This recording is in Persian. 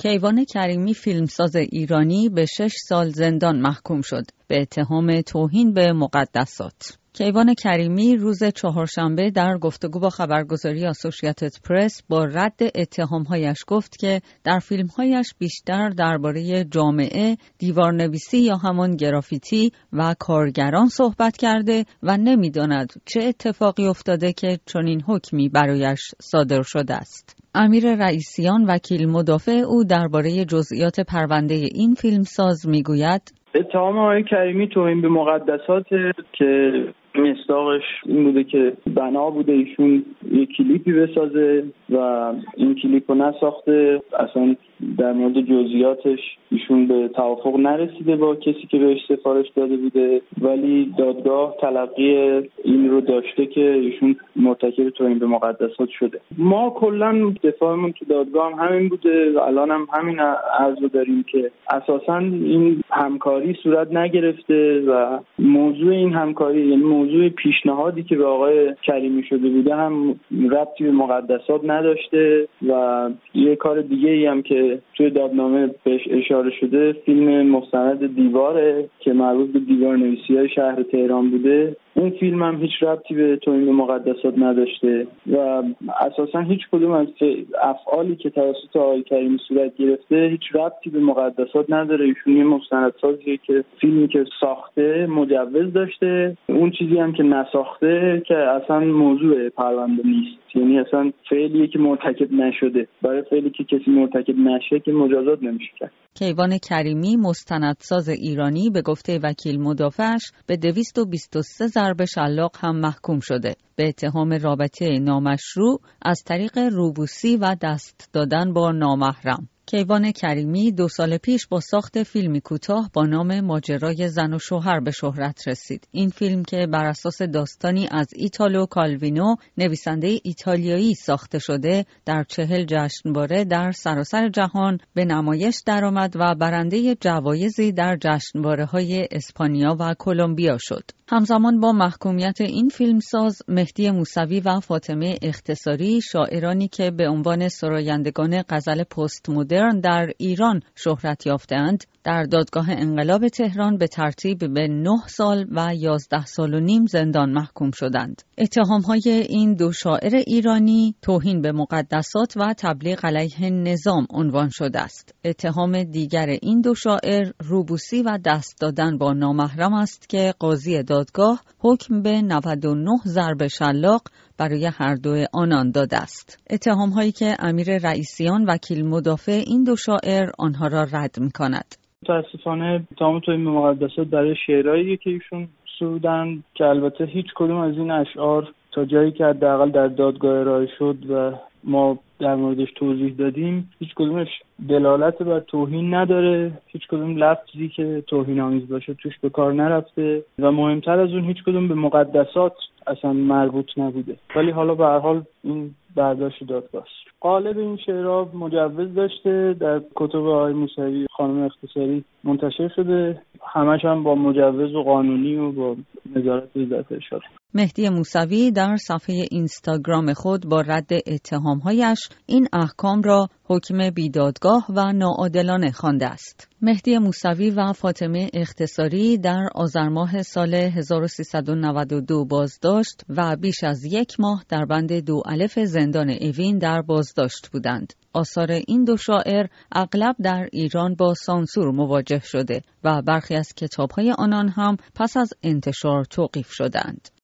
کیوان کریمی فیلمساز ایرانی به 6 سال زندان محکوم شد به اتهام توهین به مقدسات. کیوان کریمی روز چهارشنبه در گفتگو با خبرگزاری آسوشییتد پرس با رد اتهام‌هایش گفت که در فیلم‌هایش بیشتر درباره جامعه، دیوارنویسی یا همان گرافیتی و کارگران صحبت کرده و نمی‌داند چه اتفاقی افتاده که چنین حکمی برایش صادر شده است. امیر رئیسیان وکیل مدافع او درباره جزئیات پرونده این فیلمساز میگوید: اتهام آقای کریمی توهین به مقدسات که مصداقش این بوده که بنا بوده ایشون یک کلیپی بسازه و این کلیپ رو نساخته. اصلا در مورد جزئیاتش ایشون به توافق نرسیده با کسی که بهش سفارش داده بوده، ولی دادگاه تلقی این رو داشته که ایشون مرتکب توهین به مقدسات شده. ما کلا دفاعمون تو دادگاه هم همین بوده و الان هم همین عرض رو داریم که اساساً این همکاری صورت نگرفته و موضوع این همکاری، یعنی موضوع پیشنهادی که به آقای کریمی شده بوده، هم ربطی به مقدسات نداشته و یه کار دیگه ای هم که توی دادنامه بهش اشاره شده فیلم مستند دیواره که مربوط به دیوارنویسی‌های شهر تهران بوده. اون فیلم هم هیچ ربطی به توهین به مقدسات نداشته و اساسا هیچ کدوم از افعالی که توسط آقای کریمی صورت گرفته هیچ ربطی به مقدسات نداره. ایشون یه مستندسازیه که فیلمی که ساخته مجوز داشته، اون چیزی هم که نساخته که اصلا موضوع پرونده نیست، یعنی اصلا فعلیه که مرتکب نشده. برای فعلی که کسی مرتکب نشه که مجازات نمیشه کرد. کیوان کریمی مستندساز ایرانی به گفته وکیل مدافعش به 223 ضرب شلاق هم محکوم شده به اتهام رابطه نامشروع از طریق روبوسی و دست دادن با نامحرم. کیوان کریمی 2 سال پیش با ساخت فیلمی کوتاه با نام ماجرای زن و شوهر به شهرت رسید. این فیلم که بر اساس داستانی از ایتالو کالوینو نویسنده ایتالیایی ساخته شده در 40 جشنواره در سراسر جهان به نمایش درآمد و برنده جوایزی در جشنواره‌های اسپانیا و کلمبیا شد. همزمان با محکومیت این فیلمساز، مهدی موسوی و فاطمه اختصاری، شاعرانی که به عنوان سرایندگان غزل پست مدرن در ایران شهرت یافته‌اند، در دادگاه انقلاب تهران به ترتیب به 9 سال و 11 سال و نیم زندان محکوم شدند. اتهام‌های این 2 شاعر ایرانی توهین به مقدسات و تبلیغ علیه نظام عنوان شده است. اتهام دیگر این 2 شاعر روبوسی و دست دادن با نامحرم است که قاضی دادگاه حکم به 99 ضرب شلاق برای هر 2 آنان داده است. اتهام‌هایی که امیر رئیسیان وکیل مدافع این 2 شاعر آنها را رد می‌کند. متاسفانه اتهام توهین به مقدسات برای شعرهایی که ایشون سرودن که البته هیچ کدوم از این اشعار تا جایی که حداقل در دادگاه ارائه شد و ما در موردش توضیح دادیم هیچ کدومش دلالت بر توهین نداره، هیچ کدوم لفظی که توهین آمیز باشه توش به کار نرفته و مهمتر از اون هیچ کدوم به مقدسات اصلا مربوط نبوده. ولی حالا به هر حال این برداشت دادگاه است. قالب این شعرها مجوز داشته، در کتب آقای موسوی خانم اختصاری منتشر شده، همش هم با مجوز و قانونی و با نظارت وزارت ارشاد. مهدی موسوی در صفحه اینستاگرام خود با رد اتهام‌هایش این احکام را حکم بیدادگاه و ناعادلانه خوانده است. مهدی موسوی و فاطمه اختصاری در آذر ماه سال 1392 بازداشت و بیش از 1 ماه در بند 2 الف زندان اوین در بازداشت بودند. آثار این 2 شاعر اغلب در ایران با سانسور مواجه شده و برخی از کتاب‌های آنان هم پس از انتشار توقیف شدند.